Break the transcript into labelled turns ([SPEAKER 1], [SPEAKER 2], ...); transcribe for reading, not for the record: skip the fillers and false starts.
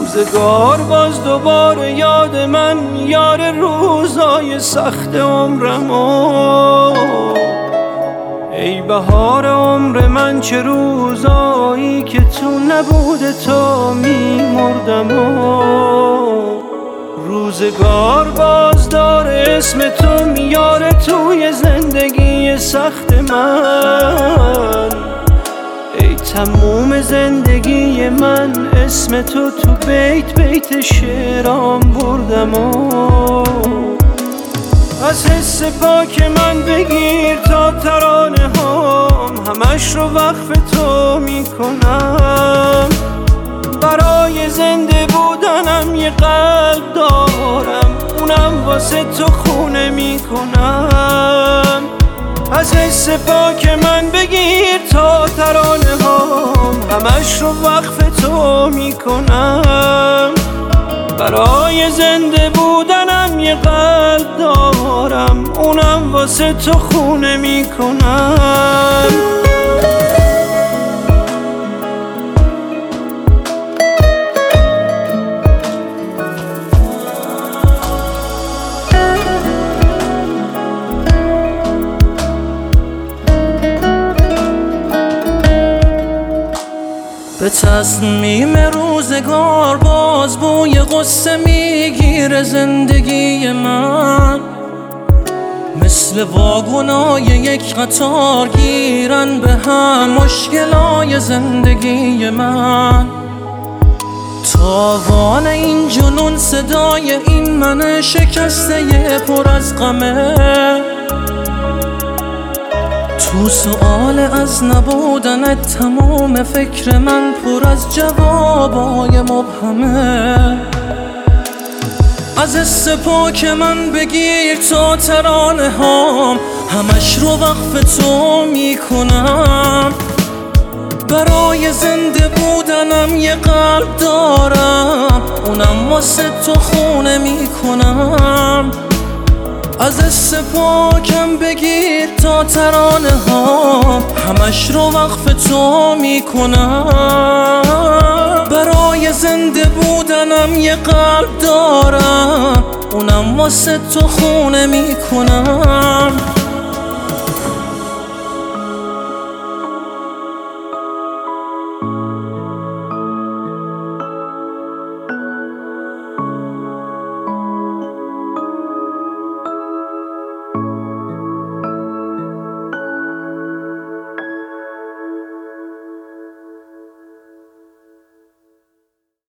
[SPEAKER 1] روزگار باز دوباره یاد من، یار روزای سخت عمرمو. ای بهار عمر من، چه روزایی که تو نبوده تا میمردم. روزگار باز داره اسم تو میاره توی زندگی سخت من. ای تموم زندگی من، اسم تو بیت بیت شعرام بردم. از حس پاک من بگیر تا ترانه هام، همش رو وقف تو میکنم. برای زنده بودنم یه قلب دارم، اونم واسه تو خونه میکنم. از حس پاک من بگیر تا ترانه هام، همش رو وقف تو میکنم. برای زنده بودنم یه قلب دارم، اونم واسه تو خونه میکنم. به تصمیم روزگار باز بوی غصه میگیره زندگی من. مثل واگنای یک قطار گیرن به هم مشکلای زندگی من. تاوان این جنون صدای این من شکسته پر از غمه. تو سؤال از نبودنت تمام فکر من پر از جوابای مبهمه. از حس پاک من بگیر تا ترانه هام، همش رو وقف تو میکنم. برای زنده بودنم یه قلب دارم، اونم واسه تو خونه میکنم. از حس پاکم بگیر تا ترانه ها، همش رو وقف تو میکنم. برای زنده بودنم یه قلب دارم، اونم واسه تو خونه میکنم.